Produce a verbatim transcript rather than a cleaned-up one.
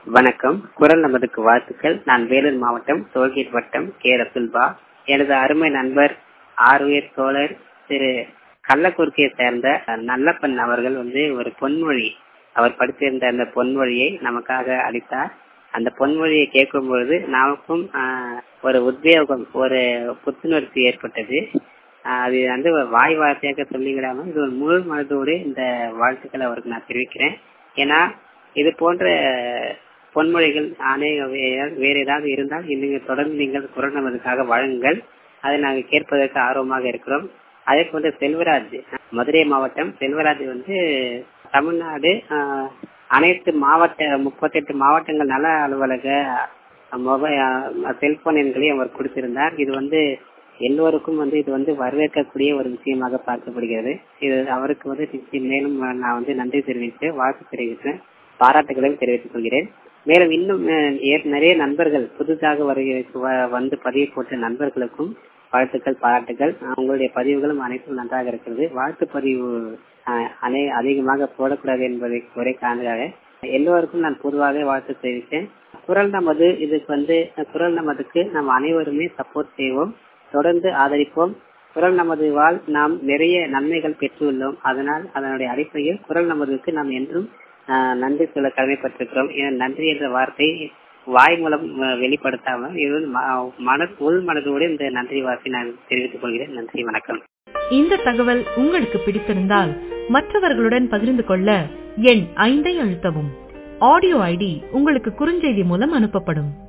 வணக்கம். குரல் நமதுக்கு வாழ்த்துக்கள். நான் வேலூர் மாவட்டம் டோல்கேட் வட்டம் கே ரசுல்பா. எனது அருமை நண்பர் ஆர்வீர் தோழர் திரு கள்ளக்குறிச்சியை சேர்ந்த நல்லப்பன் அவர்கள் வந்து ஒரு பொன்மொழி, அவர் படித்திருந்த அந்த பொன்மொழியை நமக்காக அளித்தார். அந்த பொன்மொழியை கேட்கும் பொழுது நமக்கும் ஒரு உத்வேகம், ஒரு புத்துணர்ச்சி ஏற்பட்டது. அது வந்து வாய் வார்த்தையாக சொல்லிவிடாமல் இது ஒரு முழு மனதோடு இந்த வாழ்த்துக்களை அவருக்கு நான் தெரிவிக்கிறேன். ஏன்னா இது போன்ற பொன்மொழிகள் அநேக வேற ஏதாவது இருந்தால் நீங்கள் தொடர்ந்து நீங்கள் குரல் நமதுக்காக வழங்குங்கள். அதை நாங்கள் கேட்பதற்கு ஆர்வமாக இருக்கிறோம். அதே போன்ற செல்வராஜ், மதுரை மாவட்டம் செல்வராஜ் வந்து தமிழ்நாடு அனைத்து மாவட்ட முப்பத்தி எட்டு மாவட்டங்கள் நல அலுவலக மொபைல் செல்போன் எண்களை அவர் கொடுத்திருந்தார். இது வந்து எல்லோருக்கும் வந்து இது வந்து வரவேற்கக்கூடிய ஒரு விஷயமாக பார்க்கப்படுகிறது. இது அவருக்கு வந்து மேலும் நான் வந்து நன்றி தெரிவித்து வாழ்த்து தெரிவித்தேன், பாராட்டுகளையும் தெரிவித்துக் கொள்கிறேன். மேலும் இன்னும் நிறைய நண்பர்கள் புதுதாக வந்து பதிவு போட்ட நண்பர்களுக்கும் வாழ்த்துக்கள், பாராட்டுகள். உங்களுடைய பதிவுகளும் அனைத்தும் நன்றாக இருக்கிறது. வாழ்த்து பதிவு அதிகமாக போடக்கூடாது என்பதை ஒரே காரணமாக எல்லோருக்கும் நான் பொதுவாக வாழ்த்து தெரிவித்தேன். குரல் நமது இதுக்கு வந்து குரல் நமதுக்கு நாம் அனைவருமே சப்போர்ட் செய்வோம், தொடர்ந்து ஆதரிப்போம். குரல் நமது வாழ் நாம் நிறைய நன்மைகள் பெற்றுள்ளோம். அதனால் அதனுடைய அடிப்படையில் குரல் நமதுக்கு நாம் என்றும் நன்றி சொல்ல கடமைப்பட்டிருக்கிறோம். நன்றி என்ற வார்த்தை வாய் மூலம் வெளிப்படுத்தாமல் இது மன உள் மனதோடு இந்த நன்றி வார்த்தை நான் தெரிவித்துக் கொள்கிறேன். நன்றி, வணக்கம். இந்த தகவல் உங்களுக்கு பிடித்திருந்தால் மற்றவர்களுடன் பகிர்ந்து கொள்ள எண் ஐந்தை அழுத்தவும். ஆடியோ ஐடி உங்களுக்கு குறுஞ்செய்தி மூலம் அனுப்பப்படும்.